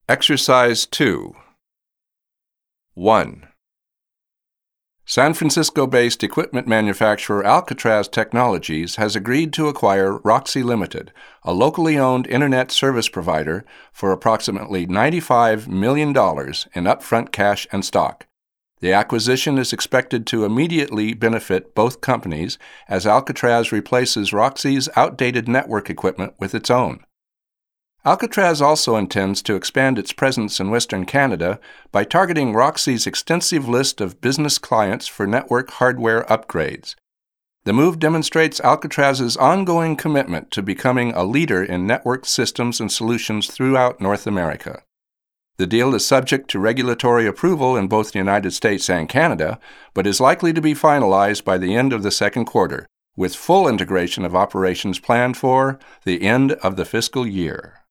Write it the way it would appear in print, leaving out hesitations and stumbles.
Exercise 2. 1. San Francisco-based equipment manufacturer Alcatraz Technologies has agreed to acquire Roxy Limited, a locally owned Internet service provider, for approximately $95 million in upfront cash and stock. The acquisition is expected to immediately benefit both companies as Alcatraz replaces Roxy's outdated network equipment with its own. Alcatraz also intends to expand its presence in Western Canada by targeting Roxy's extensive list of business clients for network hardware upgrades. The move demonstrates Alcatraz's ongoing commitment to becoming a leader in network systems and solutions throughout North America. The deal is subject to regulatory approval in both the United States and Canada, but is likely to be finalized by the end of the second quarter, with full integration of operations planned for the end of the fiscal year.